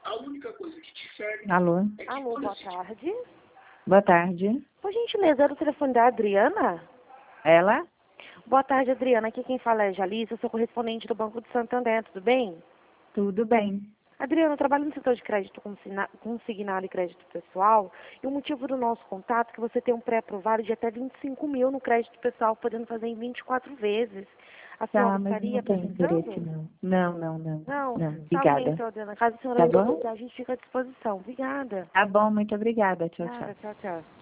Alô? Alô, boa tarde. Boa tarde. Por gentileza, era o telefone da Adriana? Ela? Boa tarde, Adriana. Aqui quem fala é Jalissa, eu sou correspondente do Banco de Santander, tudo bem? Tudo bem. Adriana, eu trabalho no setor de crédito consignado e crédito pessoal, e o motivo do nosso contato é que você tem um pré-aprovado de até 25 mil no crédito pessoal, podendo fazer em 24 vezes. A senhora Tá, mas estaria não tem apresentando? interesse, não. Não. Não? Tá bem, Obrigada. então, Adriana. Caso a senhora Tá ainda bom? quiser, a gente fica à disposição. Obrigada. Tá bom, muito obrigada. Tchau, tchau. Nada, tchau, tchau.